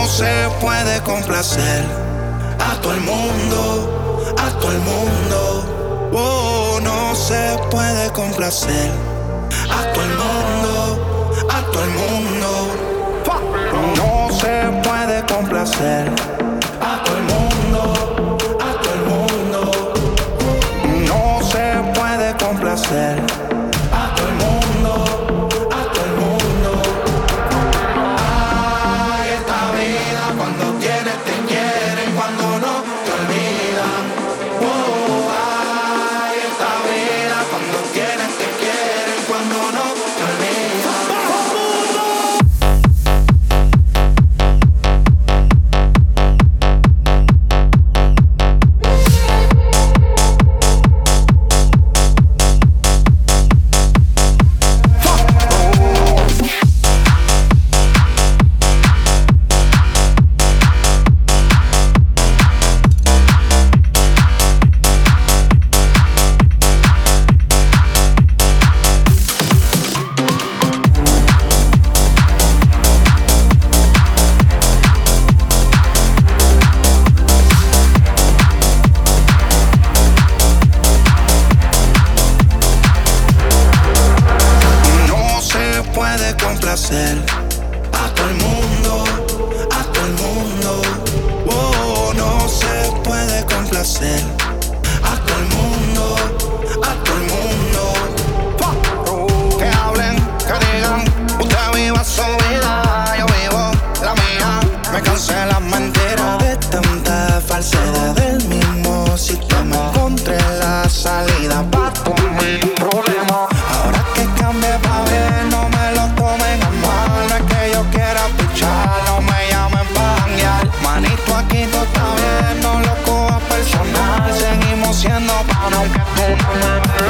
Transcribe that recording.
se puede complacer a todo el mundo, a todo el mundo. Oh, no se puede complacer a todo el mundo, a todo el mundo. No se puede complacer a todo el mundo, a todo el mundo. No se puede complacer a todo el mundo, a todo el mundo. Ay, esta vida cuando tienes te quieren, cuando no te olvidan. Oh, ay, esta vida cuando tienes te quieren, cuando no te olvidan. Complacer a todo el mundo, a todo el mundo. Oh, no se puede complacer a todo el mundo, a todo el mundo. Que hablen, que digan, usted viva su vida, yo vivo la mía. Me cansé de las mentiras, de tanta falsedad del mismo sistema. Encontré la salida para todos mis problemas. Ahora que cambie pa' bien, no me lo tomen a mal. No es que yo quiera pichar, no me llamen pa' janguear. Manito, aquí todo está bien, no lo cojas personal. Seguimos siendo pan, aunque tú no me veas.